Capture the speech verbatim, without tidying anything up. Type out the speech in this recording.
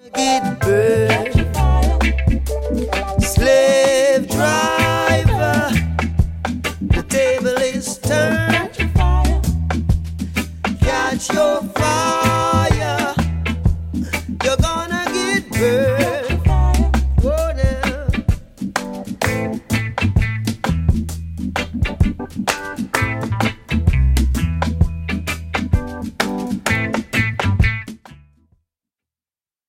Get burned. Slave driver, the table is turned. Catch your fire, you're gonna get burned. Oh, now.